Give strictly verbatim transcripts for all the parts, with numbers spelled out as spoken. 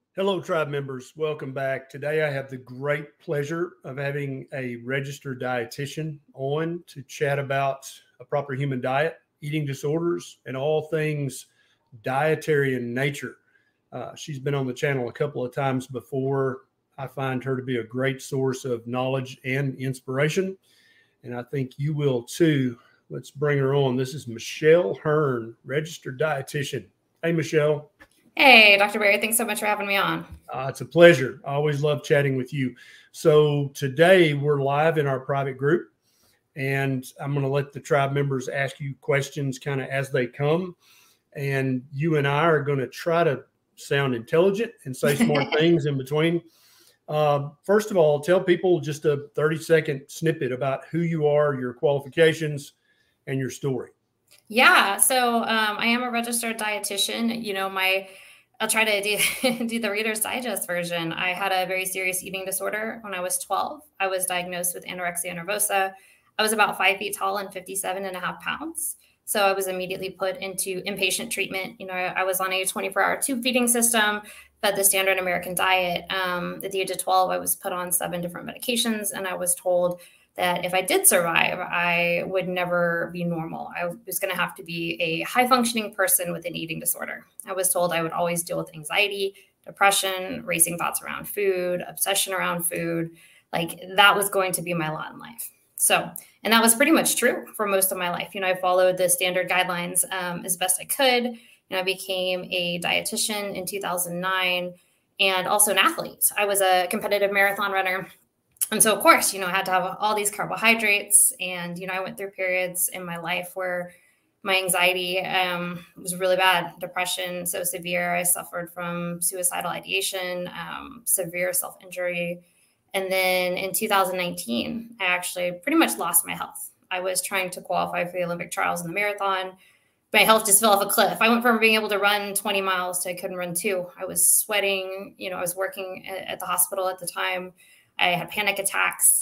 Hello, tribe members. Welcome back. Today, I have the great pleasure of having a registered dietitian on to chat about a proper human diet, eating disorders, and all things dietary in nature. Uh, she's been on the channel a couple of times before. I find her to be a great source of knowledge and inspiration, and I think you will too. Let's bring her on. This is Michelle Hearn, registered dietitian. Hey, Michelle. Hey, Doctor Berry, thanks so much for having me on. Uh, it's a pleasure. I always love chatting with you. So today we're live in our private group, and I'm going to let the tribe members ask you questions kind of as they come. And you and I are going to try to sound intelligent and say smart things in between. Uh, first of all, tell people just a thirty second snippet about who you are, your qualifications, and your story. Yeah, so um, I am a registered dietitian. You know, my I'll try to do, do the Reader's Digest version. I had a very serious eating disorder when I was twelve. I was diagnosed with anorexia nervosa. I was about five feet tall and fifty-seven and a half pounds. So I was immediately put into inpatient treatment. You know, I was on a twenty-four hour tube feeding system, fed the standard American diet. Um, at the age of twelve, I was put on seven different medications, and I was told that if I did survive, I would never be normal. I was going to have to be a high-functioning person with an eating disorder. I was told I would always deal with anxiety, depression, racing thoughts around food, obsession around food. Like that was going to be my lot in life. So, and that was pretty much true for most of my life. You know, I followed the standard guidelines um, as best I could. You know, I became a dietitian in two thousand nine and also an athlete. I was a competitive marathon runner. And so, of course, you know, I had to have all these carbohydrates. And, you know, I went through periods in my life where my anxiety um, was really bad, depression so severe. I suffered from suicidal ideation, um, severe self-injury. And then in two thousand nineteen, I actually pretty much lost my health. I was trying to qualify for the Olympic trials in the marathon. My health just fell off a cliff. I went from being able to run twenty miles to I couldn't run two. I was sweating. You know, I was working at the hospital at the time. I had panic attacks.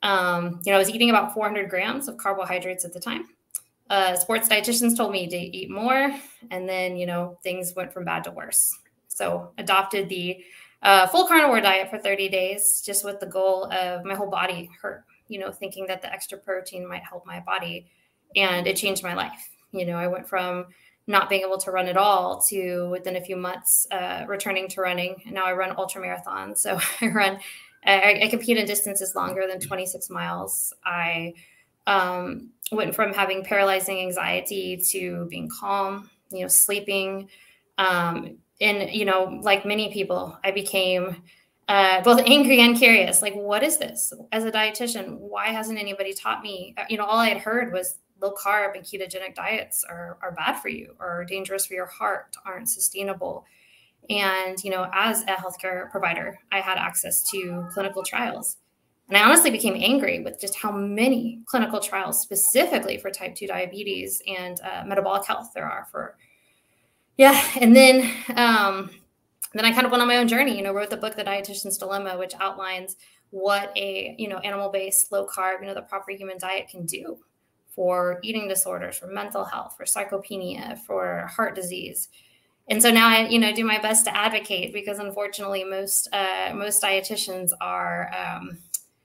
Um, you know, I was eating about four hundred grams of carbohydrates at the time. Uh, sports dietitians told me to eat more. And then, you know, things went from bad to worse. So adopted the uh, full carnivore diet for thirty days, just with the goal of my whole body hurt, you know, thinking that the extra protein might help my body. And it changed my life. You know, I went from not being able to run at all to within a few months uh, returning to running. And now I run ultra marathons. So I run I, I compete in distances longer than twenty-six miles. I um, went from having paralyzing anxiety to being calm, you know, sleeping. Um, and, you know, like many people, I became uh, both angry and curious. Like, what is this? As a dietitian, why hasn't anybody taught me? You know, all I had heard was low carb and ketogenic diets are, are bad for you, or dangerous for your heart, aren't sustainable. And, you know, as a healthcare provider, I had access to clinical trials. And I honestly became angry with just how many clinical trials specifically for type two diabetes and uh, metabolic health there are for. Yeah. And then, um, then I kind of went on my own journey, you know, wrote the book, The Dietitian's Dilemma, which outlines what a, you know, animal-based, low carb, you know, the proper human diet can do for eating disorders, for mental health, for sarcopenia, for heart disease. And so now I, you know, do my best to advocate, because unfortunately most uh, most dietitians are um,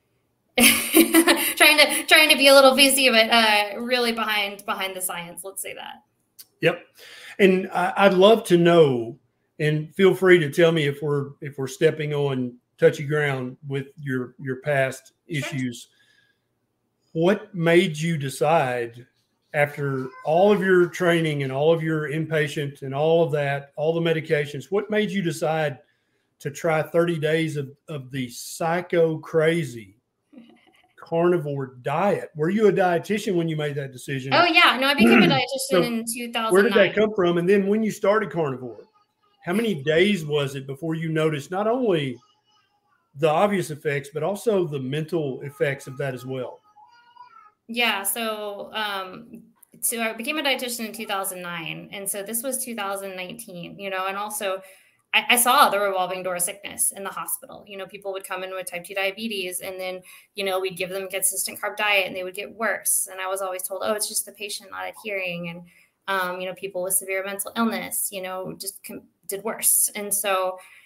trying to trying to be a little busy, but uh, really behind behind the science. Let's say that. Yep, and I, I'd love to know, and feel free to tell me if we're if we're stepping on touchy ground with your your past issues. What made you decide, after all of your training and all of your inpatient and all of that, all the medications, what made you decide to try thirty days of, of the psycho crazy carnivore diet? Were you a dietitian when you made that decision? Oh yeah, no, I became a dietitian so in two thousand nine. Where did that come from? And then when you started carnivore, how many days was it before you noticed not only the obvious effects, but also the mental effects of that as well? Yeah, so um, so I became a dietitian in two thousand nine, and so this was two thousand nineteen, you know, and also I, I saw the revolving door sickness in the hospital. You know, people would come in with type two diabetes, and then, you know, we'd give them a consistent carb diet and they would get worse. And I was always told, oh, it's just the patient not adhering. And, um, you know, people with severe mental illness, you know, just com- did worse. And so,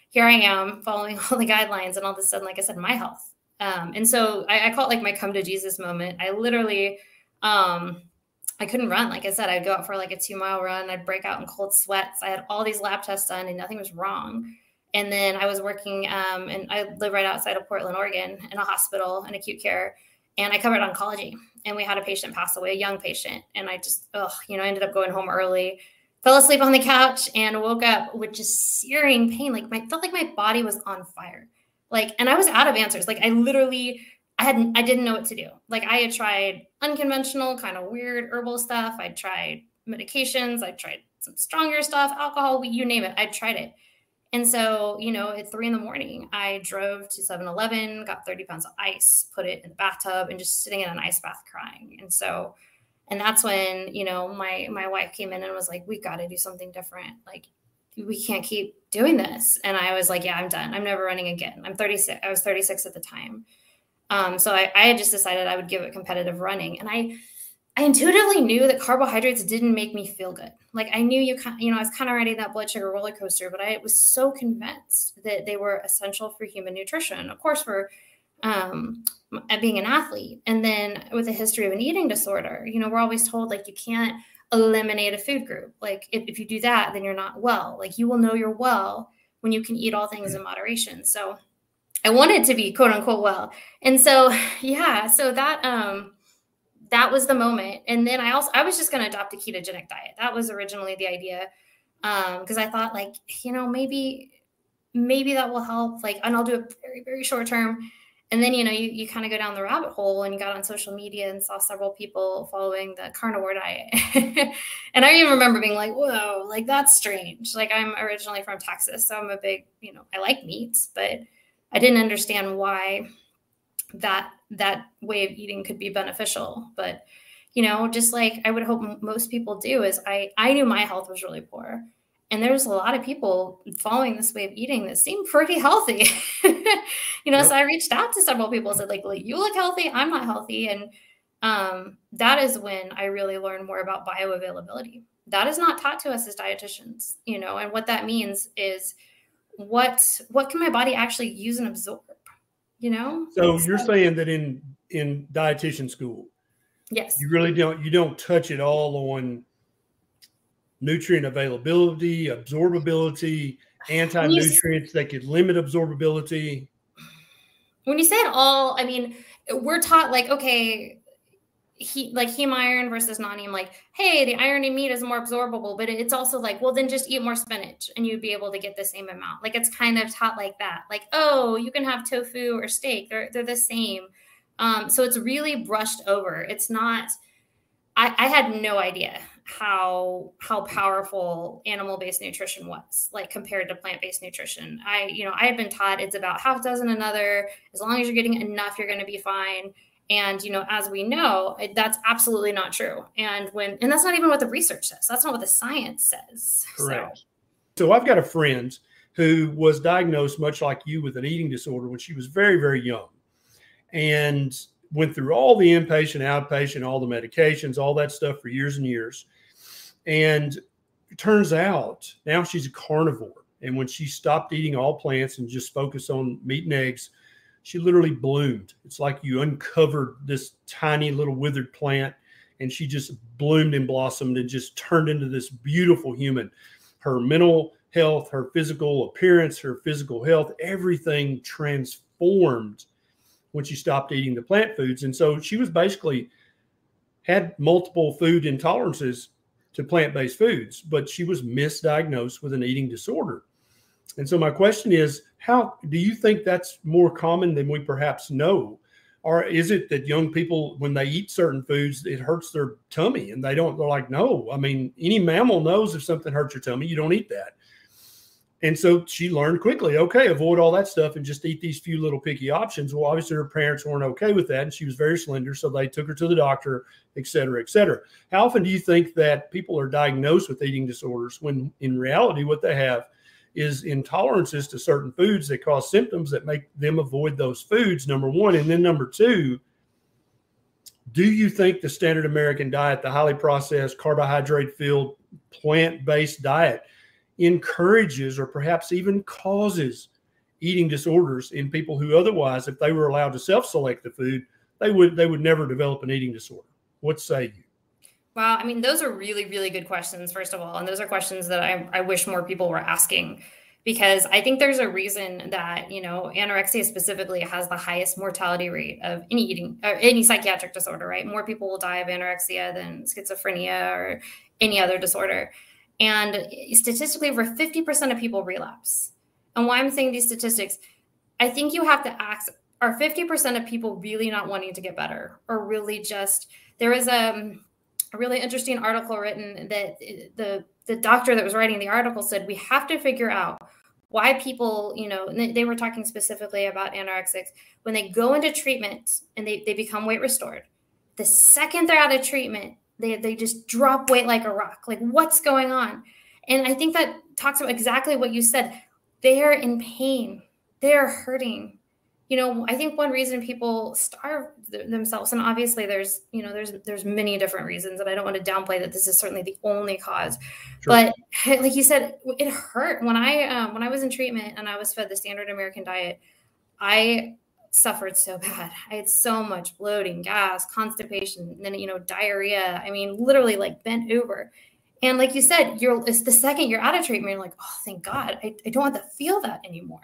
here I am following all the guidelines, and all of a sudden, like I said, my health. Um, and so I, I call it like my come to Jesus moment. I literally, um, I couldn't run. Like I said, I'd go out for like a two mile run. I'd break out in cold sweats. I had all these lab tests done and nothing was wrong. And then I was working, um, and I live right outside of Portland, Oregon, in a hospital in acute care. And I covered oncology, and we had a patient pass away, a young patient. And I just, oh, you know, I ended up going home early, fell asleep on the couch, and woke up with just searing pain. Like my, felt like my body was on fire. Like, and I was out of answers. Like I literally, I hadn't, I didn't know what to do. Like I had tried unconventional, kind of weird herbal stuff. I tried medications. I tried some stronger stuff, alcohol, you name it. I tried it. And so, you know, at three in the morning, I drove to seven eleven, got thirty pounds of ice, put it in the bathtub, and just sitting in an ice bath crying. And so, and that's when, you know, my, my wife came in and was like, we've got to do something different. Like, we can't keep doing this. And I was like, yeah, I'm done. I'm never running again. I'm thirty-six. I was thirty-six at the time. Um, so I, I had just decided I would give it competitive running. And I, I intuitively knew that carbohydrates didn't make me feel good. Like I knew you, you know, I was kind of riding that blood sugar roller coaster, but I was so convinced that they were essential for human nutrition. Of course, for um, being an athlete. And then with a history of an eating disorder, you know, we're always told like you can't eliminate a food group. Like if, if you do that, then you're not well. Like you will know you're well when you can eat all things in moderation. So I wanted to be quote unquote well. And so, yeah, so that, um, that was the moment. And then I also, I was just going to adopt a ketogenic diet. That was originally the idea. Um, cause I thought like, you know, maybe, maybe that will help. Like, and I'll do it very, very short term. And then, you know, you, you kind of go down the rabbit hole and you got on social media and saw several people following the carnivore diet. And I even remember being like, whoa, like that's strange. Like I'm originally from Texas. So I'm a big, you know, I like meats, but I didn't understand why that that way of eating could be beneficial. But, you know, just like I would hope most people do is I, I knew my health was really poor. And there's a lot of people following this way of eating that seem pretty healthy. you know, yep. So I reached out to several people and said, like, well, you look healthy. I'm not healthy. And um, that is when I really learned more about bioavailability. That is not taught to us as dietitians, you know, and what that means is what what can my body actually use and absorb? You know, so you're saying that in in dietitian school, yes, you really don't you don't touch it all on nutrient availability, absorbability, anti-nutrients that could limit absorbability. When you say it all, I mean, we're taught like, okay, he like heme iron versus non-heme, like, hey, the iron in meat is more absorbable, but it's also like, well, then just eat more spinach and you'd be able to get the same amount. Like it's kind of taught like that. Like, oh, you can have tofu or steak. They're, they're the same. Um, so it's really brushed over. It's not, I, I had no idea how, how powerful animal-based nutrition was, like compared to plant-based nutrition. I, you know, I had been taught it's about half dozen another, as long as you're getting enough, you're going to be fine. And, you know, as we know, that's absolutely not true. And when, and that's not even what the research says. That's not what the science says. Correct. So, so I've got a friend who was diagnosed much like you with an eating disorder when she was very, very young and went through all the inpatient, outpatient, all the medications, all that stuff for years and years. And it turns out now she's a carnivore. And when she stopped eating all plants and just focused on meat and eggs, she literally bloomed. It's like you uncovered this tiny little withered plant and she just bloomed and blossomed and just turned into this beautiful human. Her mental health, her physical appearance, her physical health, everything transformed when she stopped eating the plant foods. And so she was basically had multiple food intolerances to plant-based foods, but she was misdiagnosed with an eating disorder. And so my question is, how do you think that's more common than we perhaps know? Or is it that young people, when they eat certain foods, it hurts their tummy and they don't, they're like, no, I mean, any mammal knows if something hurts your tummy, you don't eat that. And so she learned quickly, okay, avoid all that stuff and just eat these few little picky options. Well, obviously her parents weren't okay with that. And she was very slender. So they took her to the doctor, et cetera, et cetera. How often do you think that people are diagnosed with eating disorders when in reality, what they have is intolerances to certain foods that cause symptoms that make them avoid those foods, number one. And then number two, do you think the standard American diet, the highly processed, carbohydrate-filled, plant-based diet, encourages or perhaps even causes eating disorders in people who otherwise, if they were allowed to self-select the food, they would they would never develop an eating disorder. What say you? Well, I mean, those are really, really good questions, first of all. And those are questions that I, I wish more people were asking, because I think there's a reason that, you know, anorexia specifically has the highest mortality rate of any eating or any psychiatric disorder, right? More people will die of anorexia than schizophrenia or any other disorder. And statistically, over fifty percent of people relapse. And why I'm saying these statistics, I think you have to ask, are fifty percent of people really not wanting to get better, or really just, there was a, a really interesting article written that the, the doctor that was writing the article said, we have to figure out why people, you know, they were talking specifically about anorexics, when they go into treatment and they, they become weight restored, the second they're out of treatment, they, they just drop weight like a rock. Like, what's going on? And I think that talks about exactly what you said. They're in pain. They're hurting. You know, I think one reason people starve th- themselves, and obviously there's, you know, there's there's many different reasons, and I don't want to downplay that this is certainly the only cause. Sure. But like you said, it hurt when I um, when I was in treatment and I was fed the standard American diet. I suffered so bad. I had so much bloating, gas, constipation, and then, you know, diarrhea. I mean, literally like bent over. And like you said, you're it's the second you're out of treatment, you're like, oh, thank God, I, I don't want to feel that anymore.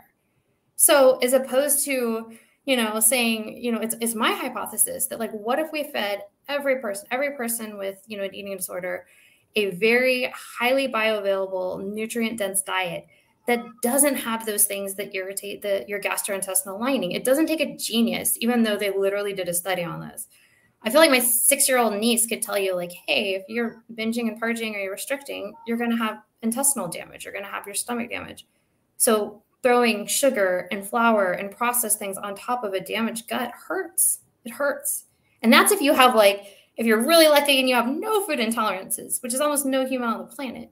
So as opposed to, you know, saying, you know, it's, it's my hypothesis that, like, what if we fed every person, every person with, you know, an eating disorder, a very highly bioavailable, nutrient-dense diet that doesn't have those things that irritate the, your gastrointestinal lining. It doesn't take a genius, even though they literally did a study on this. I feel like my six-year-old niece could tell you, like, hey, if you're binging and purging or you're restricting, you're going to have intestinal damage. You're going to have your stomach damage. So throwing sugar and flour and processed things on top of a damaged gut hurts. It hurts. And that's if you have, like, if you're really lucky and you have no food intolerances, which is almost no human on the planet.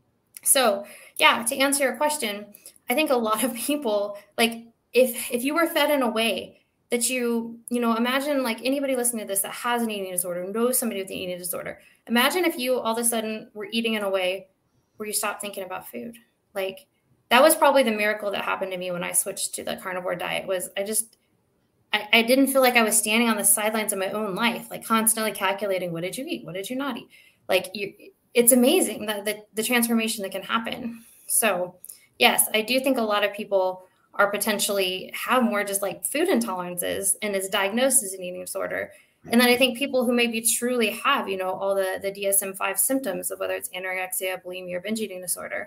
So yeah, to answer your question, I think a lot of people, like, if if you were fed in a way that you, you know, imagine, like, anybody listening to this that has an eating disorder, knows somebody with an eating disorder. Imagine if you all of a sudden were eating in a way where you stopped thinking about food. Like, that was probably the miracle that happened to me when I switched to the carnivore diet. Was I just, I, I didn't feel like I was standing on the sidelines of my own life, like constantly calculating, what did you eat? What did you not eat? Like, you, it's amazing that the, the transformation that can happen. So yes, I do think a lot of people are potentially have more just like food intolerances and is diagnosed as an eating disorder. And then I think people who maybe truly have, you know, all the, the D S M five symptoms of whether it's anorexia, bulimia, or binge eating disorder,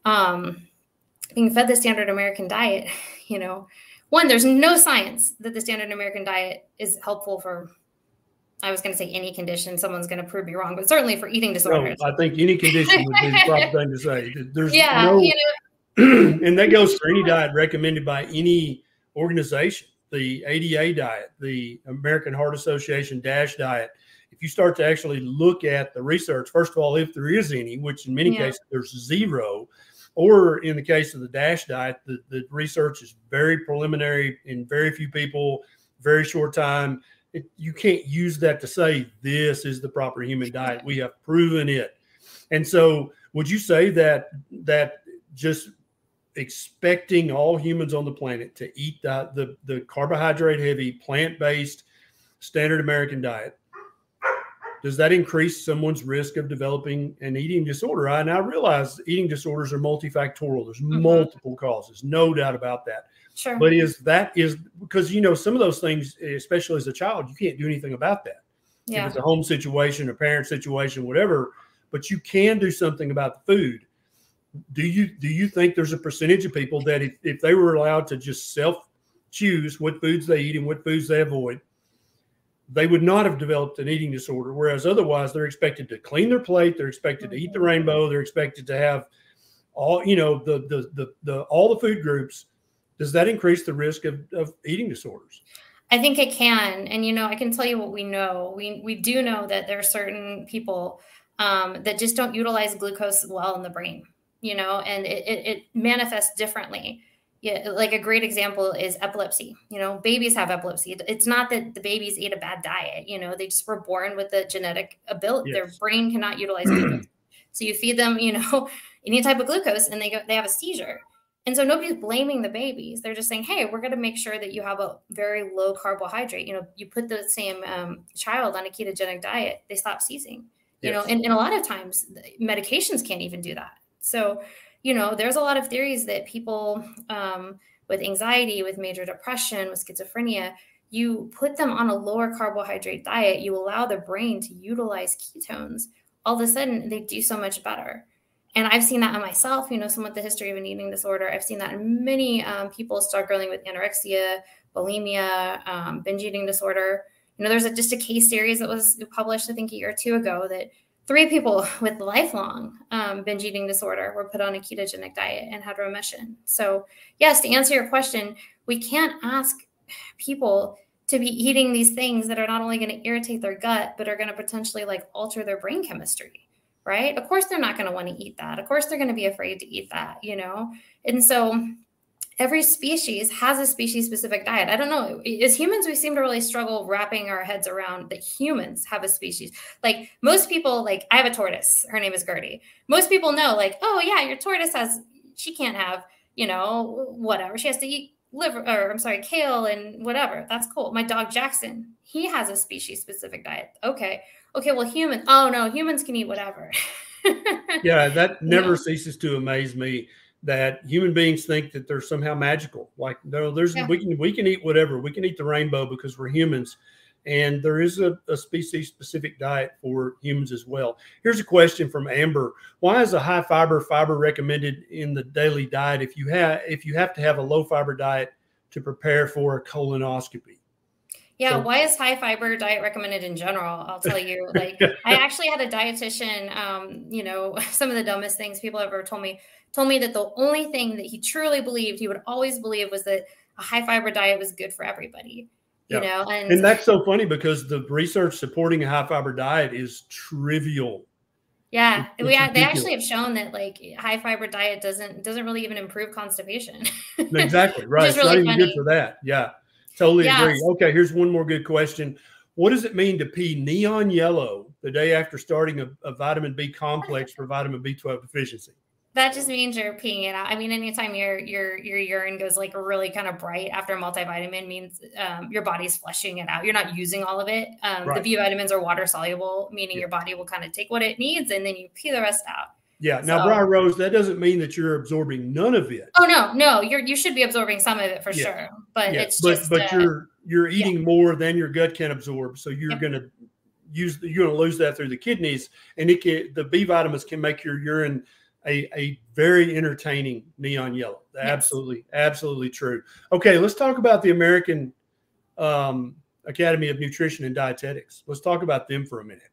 um, being fed the standard American diet, you know, one, there's no science that the standard American diet is helpful for, I was going to say any condition. Someone's going to prove me wrong, but certainly for eating disorders. No, I think any condition would be the proper thing to say. There's yeah, no, you know, and that goes for any diet recommended by any organization, the A D A diet, the American Heart Association DASH diet. If you start to actually look at the research, first of all, if there is any, which in many yeah. cases there's zero, or in the case of the DASH diet, the, the research is very preliminary in very few people, very short time. It, you can't use that to say this is the proper human diet. We have proven it. And so would you say that that just expecting all humans on the planet to eat the, the, the carbohydrate heavy, plant-based standard American diet, does that increase someone's risk of developing an eating disorder? And I realize eating disorders are multifactorial. There's mm-hmm. multiple causes, no doubt about that. Sure. But is that is because, you know, some of those things, especially as a child, you can't do anything about that. Yeah. If it's a home situation, a parent situation, whatever, but you can do something about the food. Do you do you think there's a percentage of people that if, if they were allowed to just self-choose what foods they eat and what foods they avoid, they would not have developed an eating disorder, whereas otherwise they're expected to clean their plate, they're expected to eat the rainbow, they're expected to have all, you know, the the the, the all the food groups. Does that increase the risk of, of eating disorders? I think it can. And, you know, I can tell you what we know. We we do know that there are certain people um, that just don't utilize glucose well in the brain, you know, and it, it, it manifests differently. Yeah, like a great example is epilepsy. You know, babies have epilepsy. It's not that the babies ate a bad diet. You know, they just were born with the genetic ability. Yes. Their brain cannot utilize glucose. So you feed them, you know, any type of glucose and they go, they have a seizure. And so nobody's blaming the babies. They're just saying, hey, we're going to make sure that you have a very low carbohydrate. You know, you put the same um, child on a ketogenic diet, they stop seizing, you yes. know, and, and a lot of times medications can't even do that. So, you know, there's a lot of theories that people um, with anxiety, with major depression, with schizophrenia, you put them on a lower carbohydrate diet, you allow the brain to utilize ketones, all of a sudden they do so much better. And I've seen that in myself, you know, someone with the history of an eating disorder. I've seen that in many um, people struggling with anorexia, bulimia, um, binge eating disorder. You know, there's a, just a case series that was published, I think, a year or two ago that three people with lifelong um, binge eating disorder were put on a ketogenic diet and had remission. So yes, to answer your question, we can't ask people to be eating these things that are not only going to irritate their gut, but are going to potentially like alter their brain chemistry. Right? Of course, they're not going to want to eat that. Of course, they're going to be afraid to eat that, you know? And so every species has a species specific diet. I don't know. As humans, we seem to really struggle wrapping our heads around that humans have a species. Like most people, like I have a tortoise. Her name is Gertie. Most people know like, oh yeah, your tortoise has, she can't have, you know, whatever. She has to eat liver, or I'm sorry, kale and whatever. That's cool. My dog Jackson, he has a species specific diet. Okay. Okay, well, humans, oh no, humans can eat whatever. Yeah, that never Yeah. ceases to amaze me that human beings think that they're somehow magical. Like, no, there's Yeah. we can we can eat whatever. We can eat the rainbow because we're humans. And there is a, a species specific diet for humans as well. Here's a question from Amber. Why is a high fiber fiber recommended in the daily diet if you have if you have to have a low fiber diet to prepare for a colonoscopy? Yeah, So- why is high fiber diet recommended in general? I'll tell you, like I actually had a dietitian, um, you know, some of the dumbest things people ever told me, told me that the only thing that he truly believed, he would always believe was that a high fiber diet was good for everybody, you Yeah. know? And, And that's so funny because the research supporting a high fiber diet is trivial. yeah, It's we ha- they ridiculous. actually have shown that like high fiber diet doesn't, doesn't really even improve constipation. Exactly. Right. Which is It's really not even funny. good for that. Yeah. Totally Yeah. agree. Okay. Here's one more good question. What does it mean to pee neon yellow the day after starting a, a vitamin B complex for vitamin B twelve deficiency? That just means you're peeing it out. I mean, anytime your your your urine goes like really kind of bright after a multivitamin means um, your body's flushing it out. You're not using all of it. Um, Right. The B vitamins are water soluble, meaning Yeah. your body will kind of take what it needs and then you pee the rest out. Yeah. Now, So- Briar Rose, that doesn't mean that you're absorbing none of it. Oh no, no, you're you should be absorbing some of it for Yeah. sure, but Yeah, it's but just but uh, you're you're eating more than your gut can absorb, so you're Yep. going to use you're going to lose that through the kidneys, and it can, the B vitamins can make your urine a a very entertaining neon yellow. Yes. Absolutely, absolutely true. Okay, let's talk about the American um, Academy of Nutrition and Dietetics. Let's talk about them for a minute.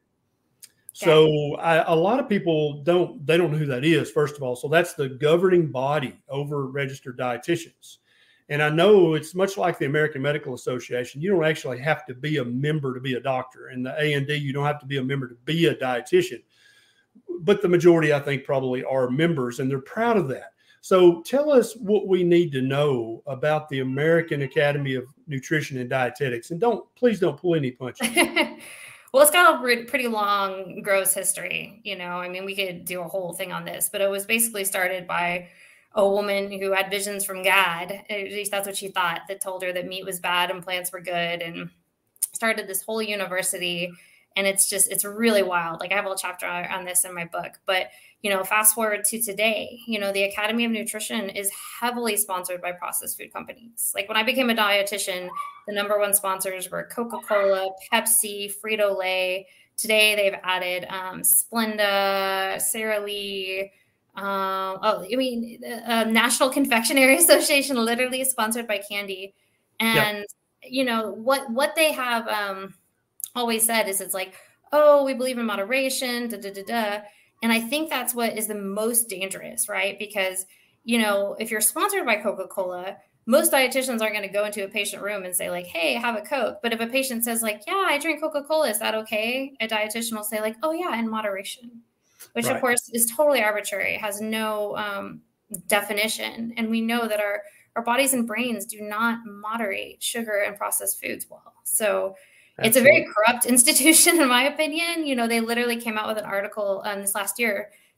So I, a lot of people don't they don't know who that is, first of all. So that's the governing body over registered dietitians. And I know it's much like the American Medical Association. You don't actually have to be a member to be a doctor. And the A and D, you don't have to be a member to be a dietitian. But the majority, I think, probably are members, and they're proud of that. So tell us what we need to know about the American Academy of Nutrition and Dietetics. And don't please don't pull any punches. well, it's got a pre- pretty long, gross history. You know, I mean, we could do a whole thing on this, but it was basically started by a woman who had visions from God. At least that's what she thought, that told her that meat was bad and plants were good, and started this whole university. And it's just, it's really wild. Like I have a whole chapter on this in my book, but, you know, fast forward to today, you know, the Academy of Nutrition is heavily sponsored by processed food companies. Like when I became a dietitian, the number one sponsors were Coca-Cola, Pepsi, Frito-Lay. Today they've added um, Splenda, Sara Lee. Um, oh, I mean, uh, National Confectionery Association literally is sponsored by Candy. And, yeah. you know, what, what they have, um, always said is it's like, oh, we believe in moderation, da, da, da, da. And I think that's what is the most dangerous, right? Because, you know, if you're sponsored by Coca-Cola, most dietitians aren't going to go into a patient room and say like, hey, have a Coke. But if a patient says like, yeah, I drink Coca-Cola, is that okay? A dietitian will say like, oh yeah, in moderation, which Right. of course is totally arbitrary, has no um, definition. And we know that our, our bodies and brains do not moderate sugar and processed foods well. So it's Absolutely. a very corrupt institution, in my opinion. You know, they literally came out with an article um, this last year,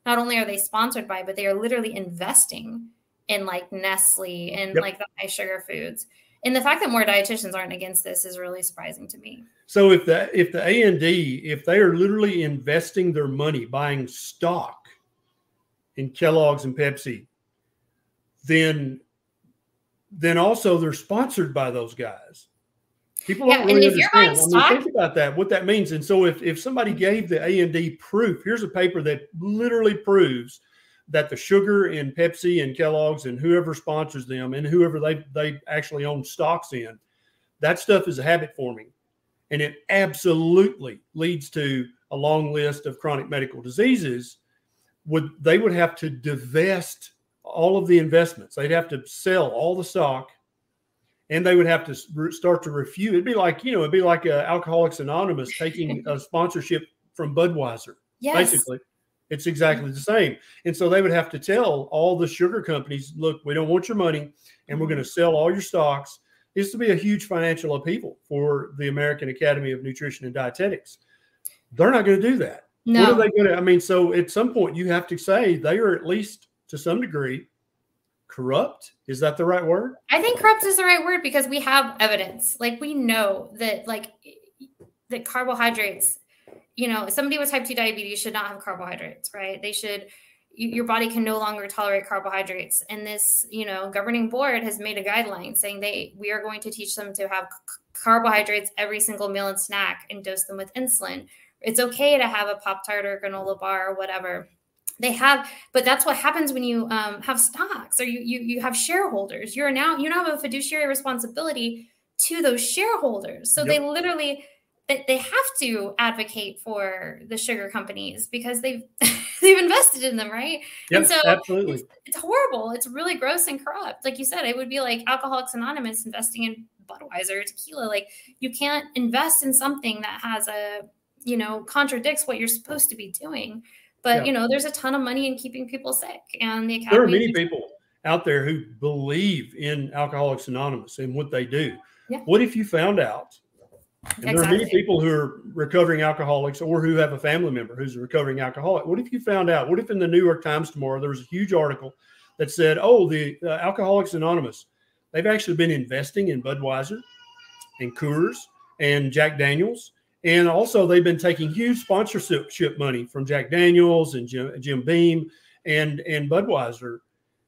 not only are they sponsored by, but they are literally investing in like Nestle and yep. like the high sugar foods. And the fact that more dietitians aren't against this is really surprising to me. So if the if the A and D, if they are literally investing their money buying stock in Kellogg's and Pepsi, then then also they're sponsored by those guys. People don't yeah, really understand. I mean, stock- think about that, what that means. And so if, if somebody gave the A and D proof, here's a paper that literally proves that the sugar in Pepsi and Kellogg's and whoever sponsors them and whoever they, they actually own stocks in, that stuff is a habit forming. And it absolutely leads to a long list of chronic medical diseases. Would they would have to divest all of the investments. They'd have to sell all the stock, and they would have to re- start to refuse. It'd be like, you know, it'd be like uh, Alcoholics Anonymous taking a sponsorship from Budweiser. Yes. Basically, it's exactly the same. And so they would have to tell all the sugar companies, look, we don't want your money, and we're going to sell all your stocks. This would be a huge financial upheaval for the American Academy of Nutrition and Dietetics. They're not going to do that. No. What are they going to? I mean, so at some point you have to say they are at least to some degree corrupt. Is that the right word? I think corrupt is the right word because we have evidence. Like we know that like that carbohydrates, you know, somebody with type two diabetes should not have carbohydrates, right? They should, you, your body can no longer tolerate carbohydrates. And this, you know, governing board has made a guideline saying they, we are going to teach them to have c- carbohydrates every single meal and snack and dose them with insulin. It's okay to have a Pop-Tart or granola bar or whatever. They have, but that's what happens when you um, have stocks or you, you you have shareholders. You're now you now have a fiduciary responsibility to those shareholders. So yep. they literally they, they have to advocate for the sugar companies because they've they've invested in them, right? Yep, and so absolutely. It's, it's horrible. It's really gross and corrupt. Like you said, it would be like Alcoholics Anonymous investing in Budweiser, tequila. Like you can't invest in something that has a you know contradicts what you're supposed to be doing. But, yeah. you know, there's a ton of money in keeping people sick. And the Academy. There are many people out there who believe in Alcoholics Anonymous and what they do. Yeah. What if you found out, and exactly. there are many people who are recovering alcoholics or who have a family member who's a recovering alcoholic. What if you found out, what if in the New York Times tomorrow, there was a huge article that said, oh, the uh, Alcoholics Anonymous, they've actually been investing in Budweiser and Coors and Jack Daniels. And also, they've been taking huge sponsorship money from Jack Daniels and Jim, Jim Beam and, and Budweiser.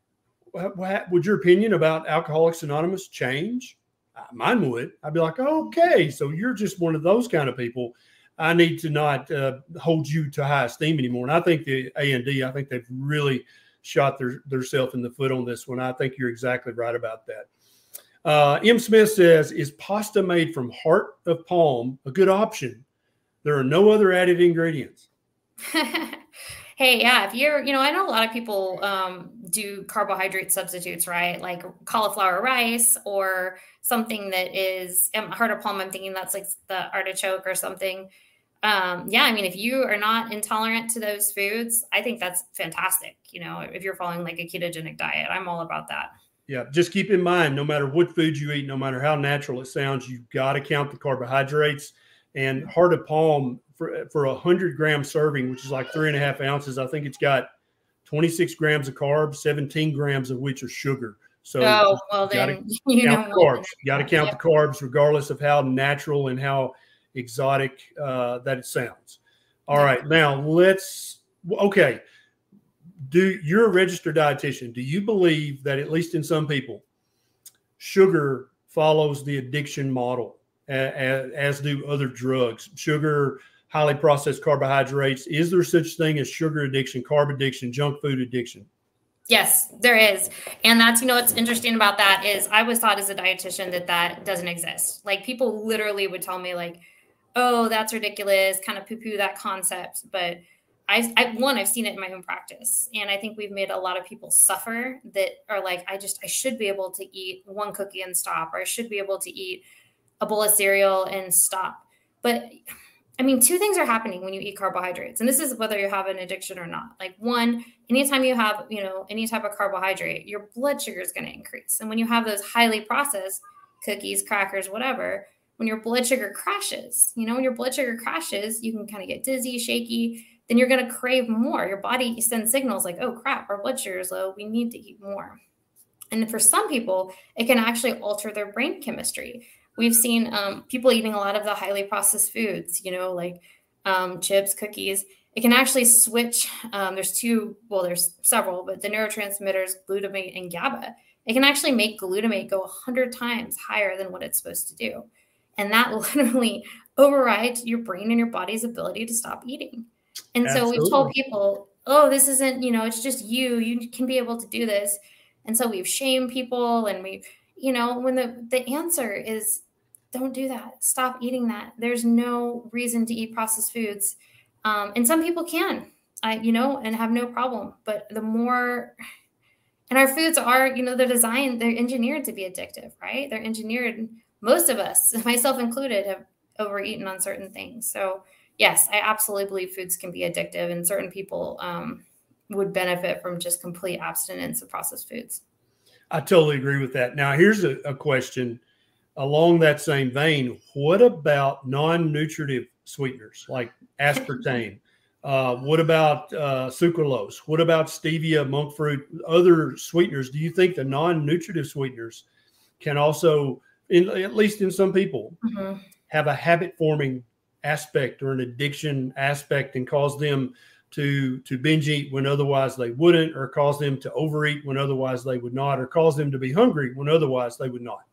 What, what, would your opinion about Alcoholics Anonymous change? Uh, mine would. I'd be like, okay, so you're just one of those kind of people. I need to not uh, hold you to high esteem anymore. And I think the A and D, I think they've really shot their, their self in the foot on this one. I think you're exactly right about that. Uh, M. Smith says, is pasta made from heart of palm a good option? There are no other added ingredients. Hey, yeah, if you're, you know, I know a lot of people um, do carbohydrate substitutes, right? Like cauliflower rice or something that is um, heart of palm. I'm thinking that's like the artichoke or something. Um, yeah, I mean, if you are not intolerant to those foods, I think that's fantastic. You know, if you're following like a ketogenic diet, I'm all about that. Yeah, just keep in mind, no matter what food you eat, no matter how natural it sounds, you've got to count the carbohydrates. And heart of palm, for for a one hundred gram serving, which is like three and a half ounces, I think it's got twenty-six grams of carbs, seventeen grams of which are sugar. So oh, well, then you count know the carbs. You got to count yep. the carbs, regardless of how natural and how exotic uh, that it sounds. All yep. right, now let's okay. Do you're a registered dietitian? Do you believe that, at least in some people, sugar follows the addiction model, as, as do other drugs? Sugar, highly processed carbohydrates. Is there such thing as sugar addiction, carb addiction, junk food addiction? Yes, there is. And that's, you know, what's interesting about that is I was taught as a dietitian that that doesn't exist. Like people literally would tell me like, oh, that's ridiculous, kind of poo-poo that concept. But I, I, one, I've seen it in my own practice. And I think we've made a lot of people suffer that are like, I just, I should be able to eat one cookie and stop, or I should be able to eat a bowl of cereal and stop. But I mean, two things are happening when you eat carbohydrates. And this is whether you have an addiction or not. Like one, anytime you have, you know, any type of carbohydrate, your blood sugar is going to increase. And when you have those highly processed cookies, crackers, whatever, when your blood sugar crashes, you know, when your blood sugar crashes, you can kind of get dizzy, shaky. then you're going to crave more. Your body sends signals like, oh crap, our blood sugar is low. We need to eat more. And for some people, it can actually alter their brain chemistry. We've seen um, people eating a lot of the highly processed foods, you know, like um, chips, cookies. It can actually switch. Um, there's two, well, there's several, but the neurotransmitters, glutamate and GABA, it can actually make glutamate go one hundred times higher than what it's supposed to do. And that literally overrides your brain and your body's ability to stop eating. And Absolutely. So we've told people, oh, this isn't, you know, it's just you. You can be able to do this. And so we've shamed people, and we, you know, when the, the answer is don't do that. Stop eating that. There's no reason to eat processed foods. Um, and some people can, I, you know, and have no problem. But the more, and our foods are, you know, they're designed, they're engineered to be addictive, right? They're engineered. Most of us, myself included, have overeaten on certain things. So yes, I absolutely believe foods can be addictive, and certain people um, would benefit from just complete abstinence of processed foods. I totally agree with that. Now, here's a, a question along that same vein. What about non-nutritive sweeteners like aspartame? uh, what about uh, sucralose? What about stevia, monk fruit, other sweeteners? Do you think the non-nutritive sweeteners can also, in, at least in some people, mm-hmm. have a habit-forming aspect or an addiction aspect and cause them to to binge eat when otherwise they wouldn't, or cause them to overeat when otherwise they would not, or cause them to be hungry when otherwise they would not?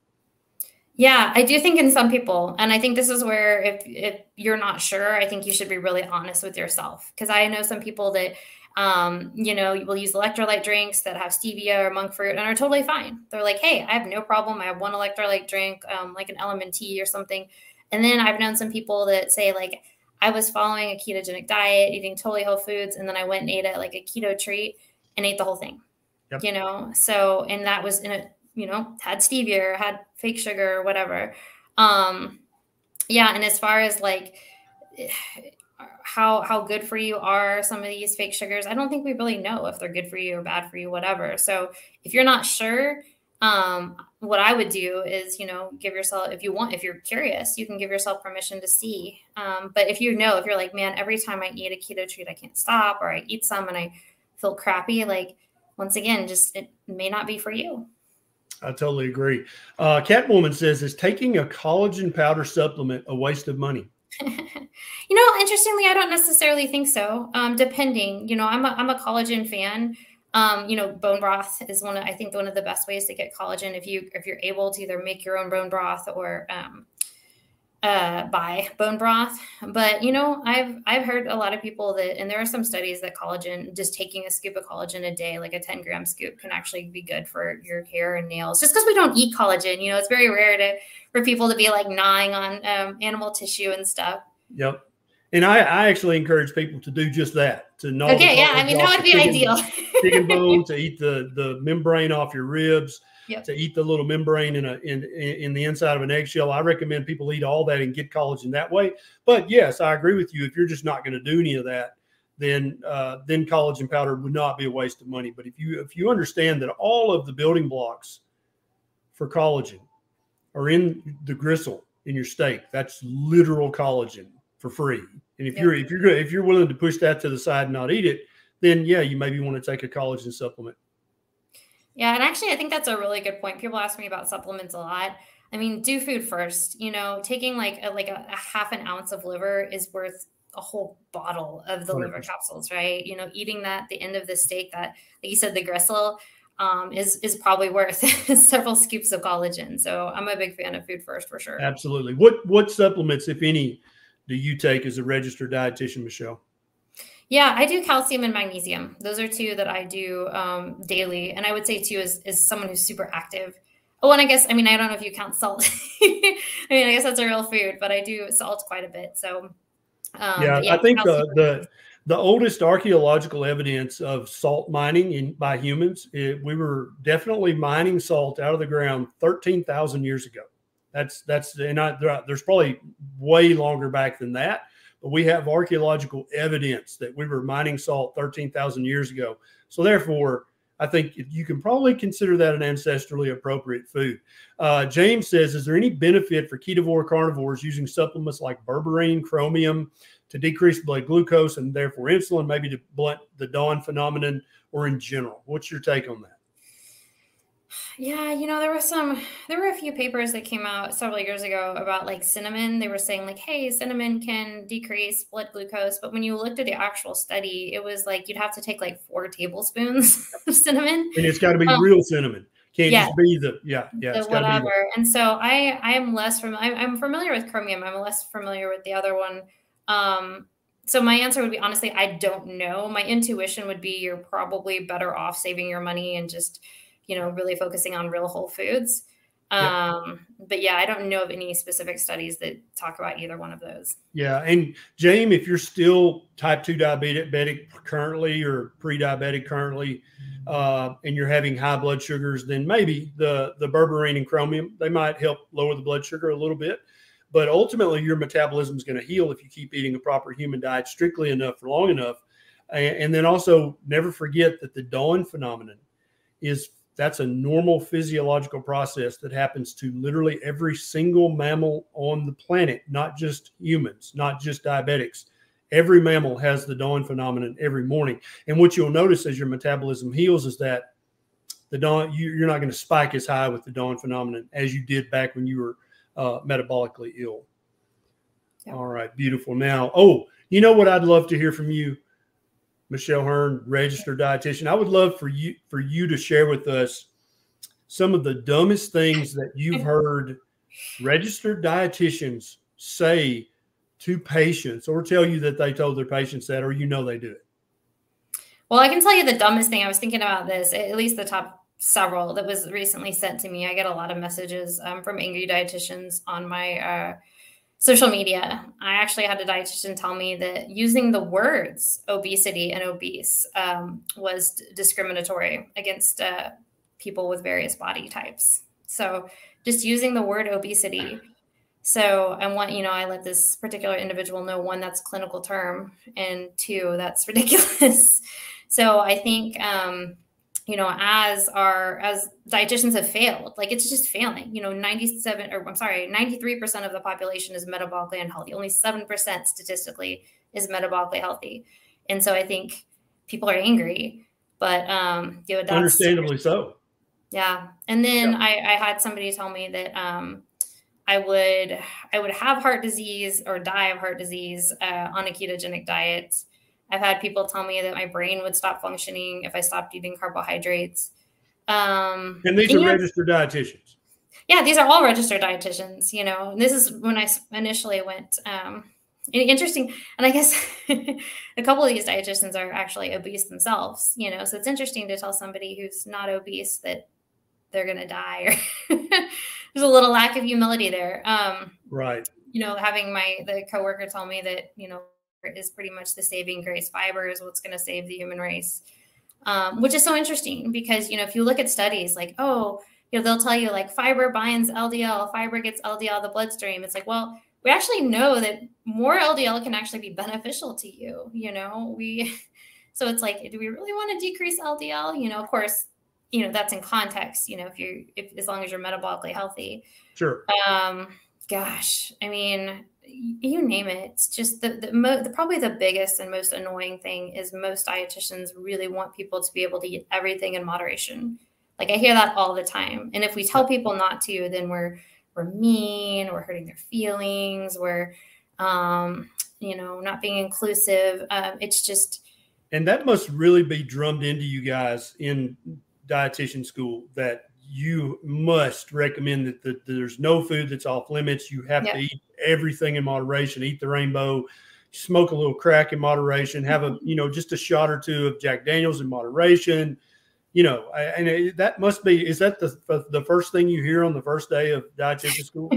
Yeah, I do think in some people, and I think this is where if, if you're not sure, I think you should be really honest with yourself. Because I know some people that, um, you know, will use electrolyte drinks that have stevia or monk fruit and are totally fine. They're like, hey, I have no problem. I have one electrolyte drink, um, like an L M N T or something. And then I've known some people that say, like, I was following a ketogenic diet, eating totally whole foods, and then I went and ate a, like a keto treat and ate the whole thing, yep. you know? So, and that was in a, you know, had stevia or had fake sugar or whatever. Um, yeah. And as far as like how, how good for you are some of these fake sugars, I don't think we really know if they're good for you or bad for you, whatever. So if you're not sure, um, what I would do is, you know, give yourself, if you want, if you're curious, you can give yourself permission to see. Um, but if you know, if you're like, man, every time I eat a keto treat, I can't stop, or I eat some and I feel crappy, like, once again, just, it may not be for you. I totally agree. Uh, Catwoman says, is taking a collagen powder supplement a waste of money? You know, interestingly, I don't necessarily think so. Um, depending, you know, I'm a, I'm a collagen fan. Um, you know, bone broth is one of, I think, one of the best ways to get collagen if you, if you're able to either make your own bone broth or, um, uh, buy bone broth. But, you know, I've, I've heard a lot of people that, and there are some studies that collagen, just taking a scoop of collagen a day, like a ten gram scoop, can actually be good for your hair and nails, just because we don't eat collagen. You know, it's very rare to, for people to be like gnawing on um, animal tissue and stuff. Yep. And I, I actually encourage people to do just that, to gnaw. Okay, yeah, I mean, that would be chicken, ideal. Chicken bone, to eat the, the membrane off your ribs, yep. to eat the little membrane in a in in the inside of an eggshell. I recommend people eat all that and get collagen that way. But yes, I agree with you. If you're just not going to do any of that, then uh, then collagen powder would not be a waste of money. But if you if you understand that all of the building blocks for collagen are in the gristle in your steak, that's literal collagen for free. And if yep. you're if you're if you're willing to push that to the side and not eat it, then yeah, you maybe want to take a collagen supplement. Yeah, and actually, I think that's a really good point. People ask me about supplements a lot. I mean, do food first. You know, taking like a, like a, a half an ounce of liver is worth a whole bottle of the one hundred percent liver capsules, right? You know, eating that at the end of the steak, that, like you said, the gristle um, is is probably worth several scoops of collagen. So I'm a big fan of food first for sure. Absolutely. What what supplements, if any, do you take as a registered dietitian, Michelle? Yeah, I do calcium and magnesium. Those are two that I do um, daily. And I would say too, is, is someone who's super active. Oh, and I guess, I mean, I don't know if you count salt. I mean, I guess that's a real food, but I do salt quite a bit. So um, yeah, yeah, I think the, the, the oldest archaeological evidence of salt mining in, by humans, it, we were definitely mining salt out of the ground thirteen thousand years ago. That's, that's, and I, there's probably way longer back than that. But we have archaeological evidence that we were mining salt thirteen thousand years ago. So therefore, I think you can probably consider that an ancestrally appropriate food. Uh, James says, is there any benefit for ketovore carnivores using supplements like berberine, chromium, to decrease blood glucose and therefore insulin, maybe to blunt the dawn phenomenon, or in general? What's your take on that? Yeah, you know, there were some, there were a few papers that came out several years ago about like cinnamon. They were saying like, hey, cinnamon can decrease blood glucose. But when you looked at the actual study, it was like you'd have to take like four tablespoons of cinnamon. And it's got to be um, real cinnamon. Can't yeah, just be the, yeah, yeah. The it's whatever. Be the- and so I, I am less familiar. I'm, I'm familiar with chromium. I'm less familiar with the other one. Um, so my answer would be, honestly, I don't know. My intuition would be you're probably better off saving your money and just, you know, really focusing on real whole foods. Um, yeah. But yeah, I don't know of any specific studies that talk about either one of those. Yeah. And James, if you're still type two diabetic currently or pre-diabetic currently, uh, and you're having high blood sugars, then maybe the, the berberine and chromium, they might help lower the blood sugar a little bit. But ultimately, your metabolism is going to heal if you keep eating a proper human diet strictly enough for long enough. And, and then also never forget that the dawn phenomenon is that's a normal physiological process that happens to literally every single mammal on the planet, not just humans, not just diabetics. Every mammal has the dawn phenomenon every morning. And what you'll notice as your metabolism heals is that the dawn, you, you're not going to spike as high with the dawn phenomenon as you did back when you were uh, metabolically ill. Yeah. All right, beautiful. Now, oh, you know what I'd love to hear from you, Michelle Hearn, registered dietitian. I would love for you for you to share with us some of the dumbest things that you've heard registered dietitians say to patients, or tell you that they told their patients that, or you know they do it. Well, I can tell you the dumbest thing. I was thinking about this, at least the top several that was recently sent to me. I get a lot of messages um, from angry dietitians on my uh, social media. I actually had a dietitian tell me that using the words obesity and obese um, was discriminatory against uh, people with various body types. So just using the word obesity. So I want, you know, I let this particular individual know, one, that's a clinical term, and two, that's ridiculous. So I think, um, you know, as our, as dietitians have failed, like it's just failing, you know, ninety-seven or I'm sorry, ninety-three percent of the population is metabolically unhealthy. Only seven percent statistically is metabolically healthy. And so I think people are angry, but, um, you know, that's understandably so. Yeah. And then yeah. I, I had somebody tell me that, um, I would, I would have heart disease or die of heart disease, uh, on a ketogenic diet. I've had people tell me that my brain would stop functioning if I stopped eating carbohydrates. Um, and these and are yeah, registered dietitians. Yeah, these are all registered dietitians, you know, and this is when I initially went, um, interesting. And I guess a couple of these dietitians are actually obese themselves, you know, so it's interesting to tell somebody who's not obese that they're going to die. Or there's a little lack of humility there. Um, right. You know, having my, the coworker tell me that, you know, is pretty much the saving grace. Fiber is what's going to save the human race, um, which is so interesting because, you know, if you look at studies like, oh, you know, they'll tell you like fiber binds L D L, fiber gets L D L the bloodstream. It's like, well, we actually know that more L D L can actually be beneficial to you. You know, we, so it's like, do we really want to decrease L D L? You know, of course, you know, that's in context, you know, if you're, if, as long as you're metabolically healthy. Sure. Um, gosh, I mean, you name it. It's just the, the, mo- the probably the biggest and most annoying thing is most dietitians really want people to be able to eat everything in moderation. Like I hear that all the time. And if we tell people not to, then we're, we're mean, we're hurting their feelings, we're, um, you know, not being inclusive. Um, it's just. And that must really be drummed into you guys in dietitian school that you must recommend that, that there's no food that's off limits. You have Yep. to eat everything in moderation, eat the rainbow, smoke a little crack in moderation, have a, you know, just a shot or two of Jack Daniels in moderation, you know, and it, that must be, is that the the first thing you hear on the first day of dietitian school?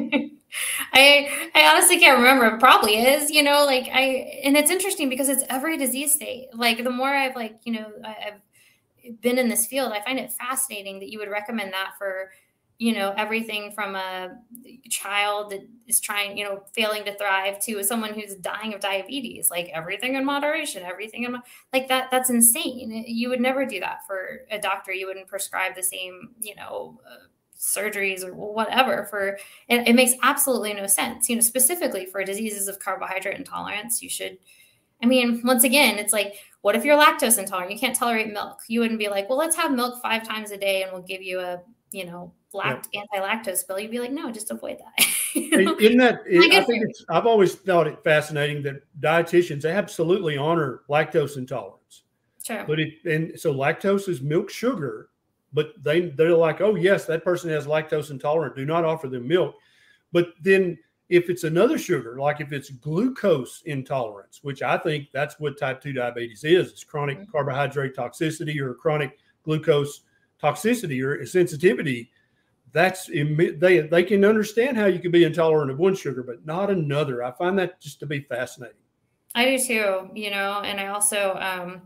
I I honestly can't remember. It probably is, you know, like I, and it's interesting because it's every disease state. Like the more I've like, you know, I've been in this field, I find it fascinating that you would recommend that for, you know, everything from a child that is trying, you know, failing to thrive to someone who's dying of diabetes, like everything in moderation, everything in like that. That's insane. You would never do that for a doctor. You wouldn't prescribe the same, you know, uh, surgeries or whatever for it, it makes absolutely no sense. You know, specifically for diseases of carbohydrate intolerance, you should, I mean, once again, it's like, what if you're lactose intolerant? You can't tolerate milk. You wouldn't be like, well, let's have milk five times a day and we'll give you a, you know, lact- yep. anti-lactose pill. You'd be like, no, just avoid that. You know? Isn't that, it, I think it's, I've always thought it fascinating that dietitians absolutely honor lactose intolerance. Sure. But it, and so lactose is milk sugar, but they, they're like, oh yes, that person has lactose intolerant. Do not offer them milk. But then if it's another sugar, like if it's glucose intolerance, which I think that's what type two diabetes is, it's chronic mm-hmm. carbohydrate toxicity or chronic glucose toxicity or sensitivity. That's they they can understand how you could be intolerant of one sugar, but not another. I find that just to be fascinating. I do too, you know, and I also, um,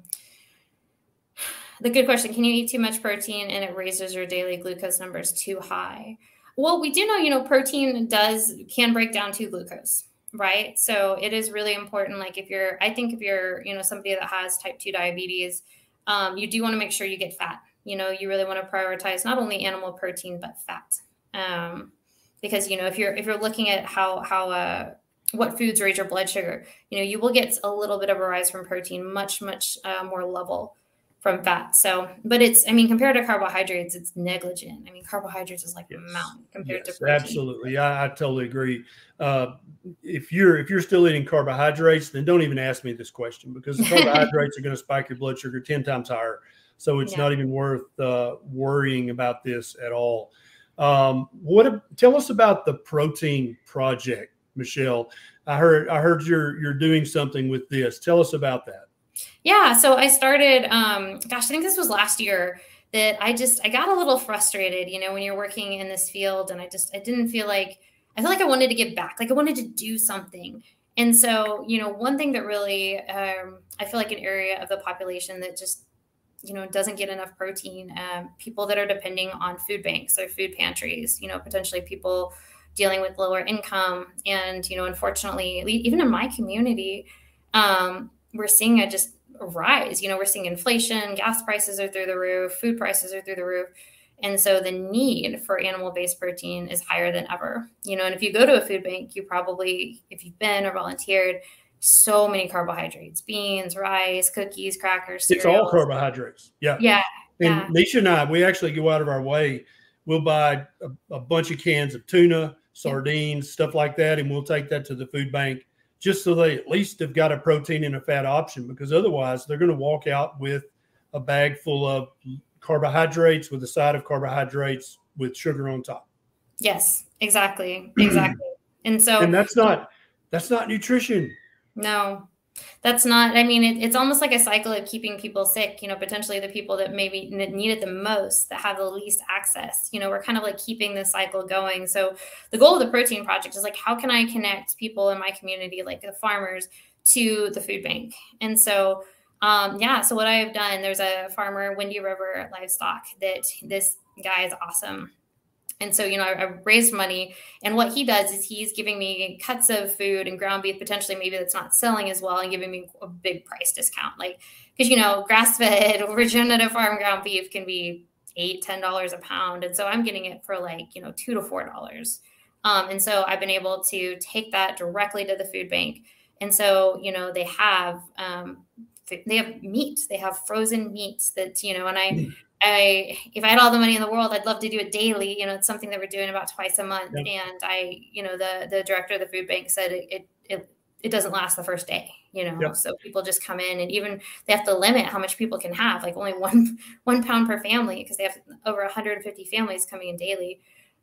the good question, can you eat too much protein and it raises your daily glucose numbers too high? Well, we do know, you know, protein does, can break down to glucose, right? So it is really important. Like if you're, I think if you're, you know, somebody that has type two diabetes, um, you do want to make sure you get fat. You know, you really want to prioritize not only animal protein, but fat. Um, because, you know, if you're, if you're looking at how, how, uh, what foods raise your blood sugar, you know, you will get a little bit of a rise from protein, much, much uh, more level from fat. So, but it's, I mean, compared to carbohydrates, it's negligent. I mean, carbohydrates is like yes. a mountain compared yes, to protein. Absolutely. I, I totally agree. Uh, if you're, if you're still eating carbohydrates, then don't even ask me this question because the carbohydrates are going to spike your blood sugar ten times higher. So it's yeah. not even worth uh, worrying about this at all. Um, what? Tell us about the protein project, Michelle. I heard I heard you're you're doing something with this. Tell us about that. Yeah. So I started. Um, gosh, I think this was last year that I just I got a little frustrated. You know, when you're working in this field, and I just I didn't feel like I felt like I wanted to give back. Like I wanted to do something. And so, you know, one thing that really um, I feel like an area of the population that just you know, doesn't get enough protein. Um, people that are depending on food banks or food pantries, you know, potentially people dealing with lower income. And, you know, unfortunately, even in my community, um, we're seeing a just a rise, you know, we're seeing inflation, gas prices are through the roof, food prices are through the roof. And so the need for animal-based protein is higher than ever, you know, and if you go to a food bank, you probably, if you've been or volunteered, so many carbohydrates, beans, rice, cookies, crackers, cereals. It's all carbohydrates. Yeah. Yeah. And yeah. Nisha and I, we actually go out of our way. We'll buy a, a bunch of cans of tuna, sardines, yeah. stuff like that. And we'll take that to the food bank just so they at least have got a protein and a fat option, because otherwise they're going to walk out with a bag full of carbohydrates with a side of carbohydrates with sugar on top. Yes, exactly. Exactly. And so, and that's not, that's not nutrition. No, that's not, I mean, it, it's almost like a cycle of keeping people sick, you know, potentially the people that maybe need it the most, that have the least access, you know, we're kind of like keeping this cycle going. So the goal of the protein project is like, how can I connect people in my community, like the farmers, to the food bank? And so, um, yeah, so what I have done, there's a farmer, Windy River Livestock, that this guy is awesome. And so, you know, I, I raised money, and what he does is he's giving me cuts of food and ground beef, potentially maybe that's not selling as well, and giving me a big price discount. Like, because, you know, grass-fed, regenerative farm ground beef can be eight, ten dollars a pound. And so I'm getting it for like, you know, two to four dollars. Um, and so I've been able to take that directly to the food bank. And so, you know, they have, um, they have meat, they have frozen meats that, you know, and I, I, if I had all the money in the world, I'd love to do it daily. You know, it's something that we're doing about twice a month. Yep. And I, you know, the, the director of the food bank said it, it, it, it doesn't last the first day, you know, yep. So people just come in, and even they have to limit how much people can have, like only one, one pound per family, because they have over one hundred fifty families coming in daily.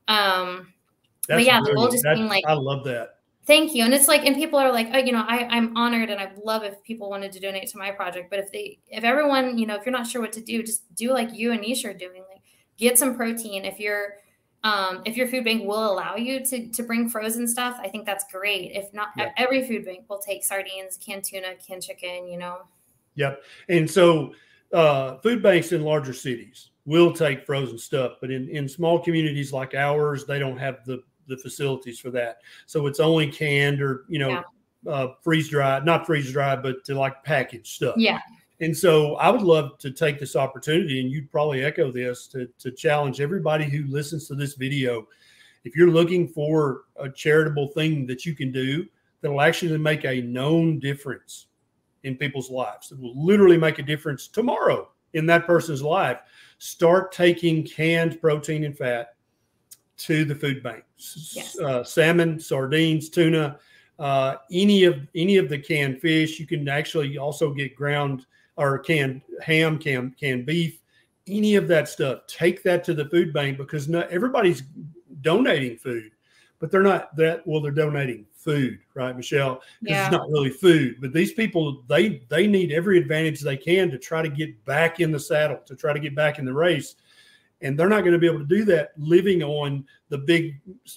Um, That's but yeah, brilliant. the goal just That's, being like, I love that. Thank you. And it's like, and people are like, oh, you know, I, I'm honored, and I'd love if people wanted to donate to my project. But if they, if everyone, you know, if you're not sure what to do, just do like you and Nisha are doing, like get some protein. If you're, um, if your food bank will allow you to, to bring frozen stuff, I think that's great. If not, yeah. every food bank will take sardines, canned tuna, canned chicken, you know? Yep. And so uh, food banks in larger cities will take frozen stuff, but in, in small communities like ours, they don't have the the facilities for that. So it's only canned or, you know, yeah. uh, freeze dried, not freeze dried, but to like packaged stuff. Yeah. And so I would love to take this opportunity, and you'd probably echo this, to, to challenge everybody who listens to this video. If you're looking for a charitable thing that you can do that will actually make a known difference in people's lives, it will literally make a difference tomorrow in that person's life, start taking canned protein and fat to the food bank. Yes. Uh, salmon, sardines, tuna, uh, any of any of the canned fish. You can actually also get ground or canned ham, canned, canned beef, any of that stuff. Take that to the food bank, because not everybody's donating food, but they're not that well. They're donating food, right, Michelle? Because yeah. It's not really food. But these people, they they need every advantage they can to try to get back in the saddle, to try to get back in the race. And they're not going to be able to do that living on the big,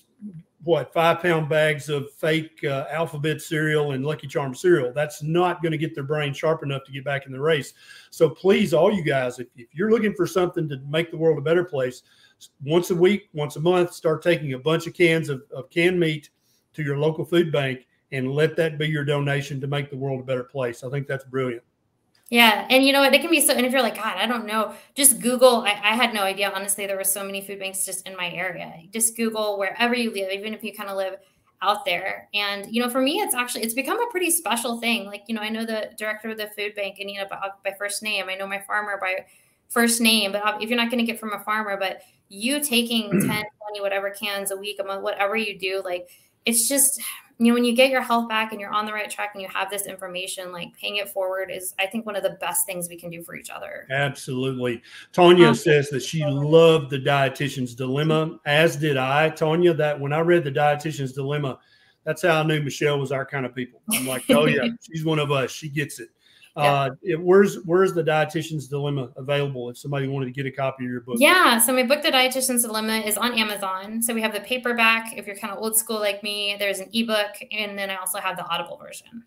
what, five pound bags of fake uh, Alphabet cereal and Lucky Charms cereal. That's not going to get their brain sharp enough to get back in the race. So please, all you guys, if, if you're looking for something to make the world a better place, once a week, once a month, start taking a bunch of cans of, of canned meat to your local food bank and let that be your donation to make the world a better place. I think that's brilliant. Yeah. And you know what? They can be so, and if you're like, God, I don't know, just Google. I, I had no idea. Honestly, there were so many food banks just in my area. Just Google wherever you live, even if you kind of live out there. And, you know, for me, it's actually, it's become a pretty special thing. Like, you know, I know the director of the food bank, and, you know, by, by first name, I know my farmer by first name, but if you're not going to get from a farmer, but you taking ten, twenty, whatever cans a week, a month, whatever you do, like, it's just, you know, when you get your health back and you're on the right track and you have this information, like paying it forward is, I think, one of the best things we can do for each other. Absolutely. Tanya um, says that she loved the Dietitian's Dilemma, as did I. Tanya, that when I read the Dietitian's Dilemma, that's how I knew Michelle was our kind of people. I'm like, oh yeah, she's one of us. She gets it. Yeah. Uh, it, where's where's the Dietitian's Dilemma available if somebody wanted to get a copy of your book? Yeah, so my book, The Dietitian's Dilemma, is on Amazon. So we have the paperback. If you're kind of old school like me, there's an ebook, and then I also have the Audible version.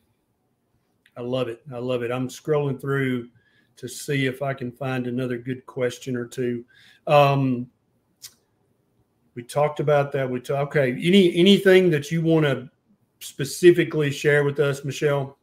I love it. I love it. I'm scrolling through to see if I can find another good question or two. Um, we talked about that. We talk, okay. Any anything that you want to specifically share with us, Michelle?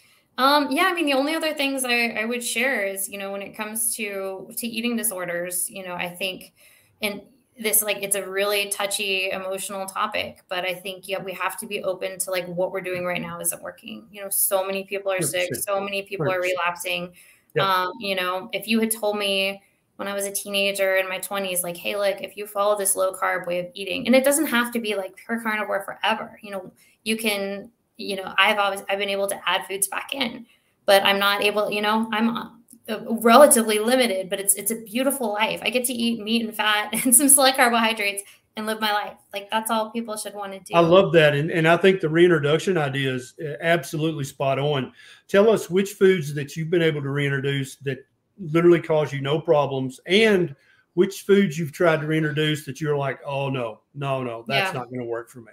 Um, yeah, I mean, the only other things I, I would share is, you know, when it comes to, to eating disorders, you know, I think, and this, like, it's a really touchy, emotional topic, but I think, yeah, we have to be open to, like, what we're doing right now isn't working. You know, so many people are sick. So many people are relapsing. Yep. Um, you know, if you had told me when I was a teenager in my twenties, like, hey, look, if you follow this low carb way of eating, and it doesn't have to be like pure carnivore forever, you know, you can, you know, I've always, I've been able to add foods back in, but I'm not able, you know, I'm relatively limited, but it's, it's a beautiful life. I get to eat meat and fat and some select carbohydrates and live my life. Like, that's all people should want to do. I love that. And, and I think the reintroduction idea is absolutely spot on. Tell us which foods that you've been able to reintroduce that literally cause you no problems, and which foods you've tried to reintroduce that you're like, oh no, no, no, that's yeah. not going to work for me.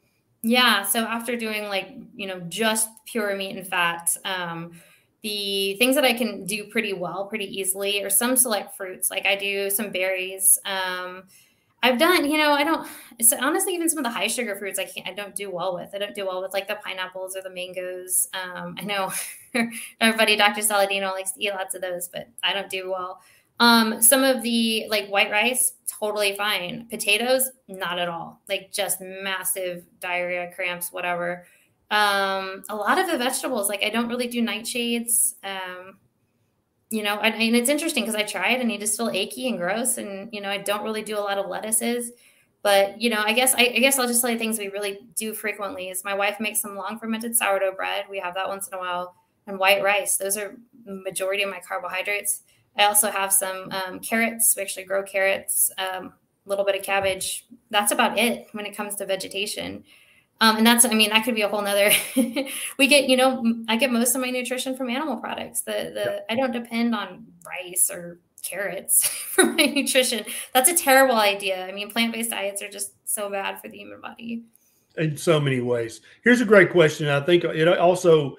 Yeah. So after doing, like, you know, just pure meat and fat, um, the things that I can do pretty well, pretty easily, are some select fruits. Like, I do some berries. Um, I've done, you know, I don't, it's honestly, even some of the high sugar fruits, I can't, I don't do well with. I don't do well with, like, the pineapples or the mangoes. Um, I know our buddy, Doctor Saladino, likes to eat lots of those, but I don't do well. Um, some of the, like, white rice, totally fine. Potatoes, not at all. Like, just massive diarrhea, cramps, whatever. Um, a lot of the vegetables, like, I don't really do nightshades. Um, you know, and, and it's interesting because I tried and you just feel achy and gross. And, you know, I don't really do a lot of lettuces, but, you know, I guess, I, I guess I'll just say things we really do frequently is my wife makes some long fermented sourdough bread. We have that once in a while, and white rice. Those are the majority of my carbohydrates. I also have some um, carrots. We actually grow carrots, um, a little bit of cabbage. That's about it when it comes to vegetation. Um, and that's, I mean, that could be a whole nother, we get, you know, I get most of my nutrition from animal products. The, the, yeah. I don't depend on rice or carrots for my nutrition. That's a terrible idea. I mean, plant-based diets are just so bad for the human body. In so many ways. Here's a great question. I think it also,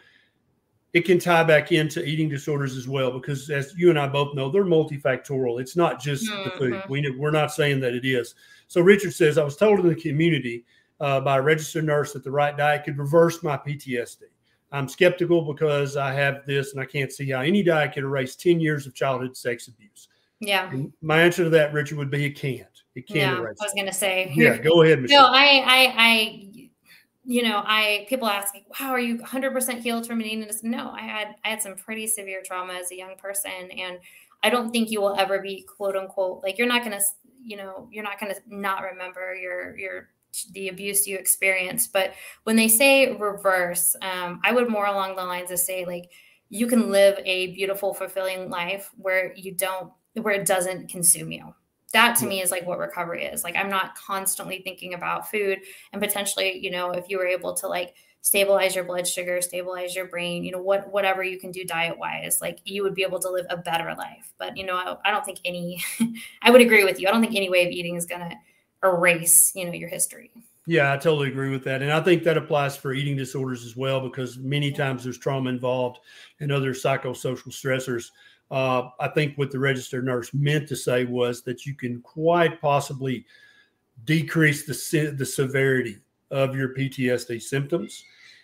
it can tie back into eating disorders as well, because as you and I both know, they're multifactorial. It's not just mm-hmm. the food. We, we're not saying that it is. So Richard says, I was told in the community uh, by a registered nurse that the right diet could reverse my P T S D. I'm skeptical because I have this and I can't see how any diet can erase ten years of childhood sex abuse. Yeah. And my answer to that, Richard, would be it can't. It can't yeah, erase I was going to say. Yeah, go ahead, Michelle. No, I, I, I, you know, I, people ask me, wow, are you one hundred percent healed from an eating disorder? No, I had, I had some pretty severe trauma as a young person. And I don't think you will ever be quote unquote, like, you're not going to, you know, you're not going to not remember your, your, the abuse you experienced. But when they say reverse, um, I would more along the lines of say, like, you can live a beautiful, fulfilling life where you don't, where it doesn't consume you. That to me is like what recovery is. Like, I'm not constantly thinking about food, and potentially, you know, if you were able to like stabilize your blood sugar, stabilize your brain, you know, what, whatever you can do diet wise, like you would be able to live a better life. But, you know, I, I don't think any, I would agree with you. I don't think any way of eating is going to erase, you know, your history. Yeah, I totally agree with that. And I think that applies for eating disorders as well, because many times there's trauma involved and other psychosocial stressors. Uh, I think what the registered nurse meant to say was that you can quite possibly decrease the, the severity of your P T S D symptoms.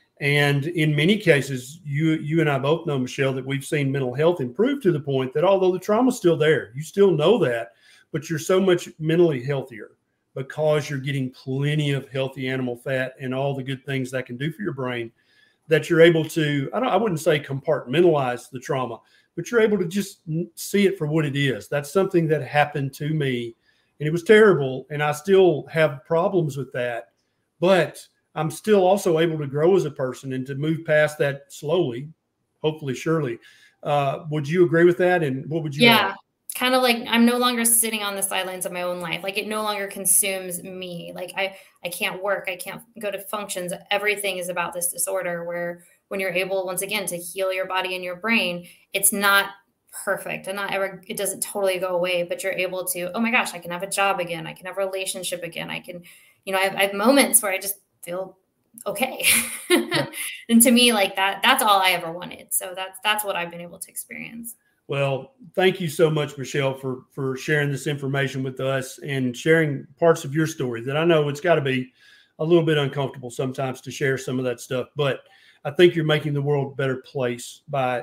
And in many cases, you, you and I both know, Michelle, that we've seen mental health improve to the point that although the trauma's still there, you still know that, but you're so much mentally healthier because you're getting plenty of healthy animal fat and all the good things that can do for your brain, that you're able to, I don't, I wouldn't say compartmentalize the trauma, but you're able to just see it for what it is. That's something that happened to me, and it was terrible. And I still have problems with that, but I'm still also able to grow as a person and to move past that slowly, hopefully, surely. Uh, would you agree with that? And what would you Yeah. add? Kind of like I'm no longer sitting on the sidelines of my own life. Like, it no longer consumes me. Like I, I can't work. I can't go to functions. Everything is about this disorder where when you're able, once again, to heal your body and your brain, it's not perfect and not ever, it doesn't totally go away, but you're able to, oh my gosh, I can have a job again. I can have a relationship again. I can, you know, I have, I have moments where I just feel okay. Yeah. And to me, like that, that's all I ever wanted. So that's, that's what I've been able to experience. Well, thank you so much, Michelle, for, for sharing this information with us and sharing parts of your story that I know it's got to be a little bit uncomfortable sometimes to share some of that stuff, but I think you're making the world a better place by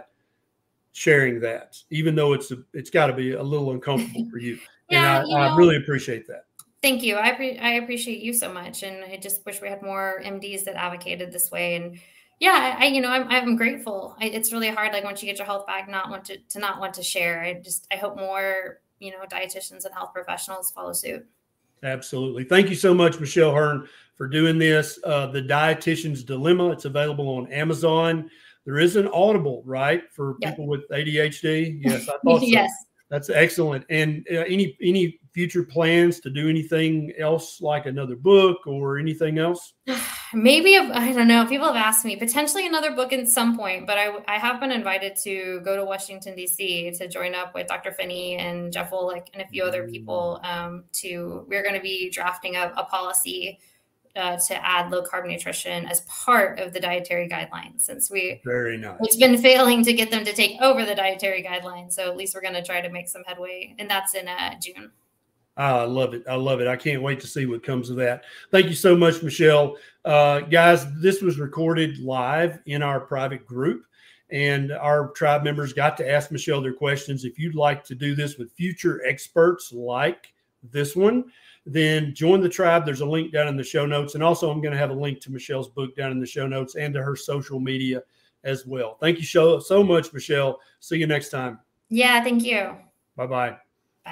sharing that, even though it's a, it's got to be a little uncomfortable for you. Yeah, and I, you know, I really appreciate that. Thank you. I, pre- I appreciate you so much. And I just wish we had more M Ds that advocated this way. And yeah, I, you know, I'm, I'm grateful. I, it's really hard. Like once you get your health back, not want to, to not want to share. I just, I hope more, you know, dietitians and health professionals follow suit. Absolutely. Thank you so much, Michelle Hearn, for doing this. Uh, the Dietitian's Dilemma, it's available on Amazon. There is an Audible, right, for Yep. people with A D H D? Yes, I thought so. Yes. That's excellent. And uh, any any future plans to do anything else, like another book or anything else? Maybe, if, I don't know. People have asked me, potentially another book at some point, but I, I have been invited to go to Washington, D C to join up with Doctor Finney and Jeff Wolick and a few other people. Um, to We're going to be drafting a, a policy uh, to add low-carb nutrition as part of the dietary guidelines, since we Very nice. It's been failing to get them to take over the dietary guidelines. So at least we're going to try to make some headway, and that's in uh, June. I love it. I love it. I can't wait to see what comes of that. Thank you so much, Michelle. Uh, guys, this was recorded live in our private group, and our tribe members got to ask Michelle their questions. If you'd like to do this with future experts like this one, then join the tribe. There's a link down in the show notes. And also I'm going to have a link to Michelle's book down in the show notes and to her social media as well. Thank you so, so much, Michelle. See you next time. Yeah, thank you. Bye-bye.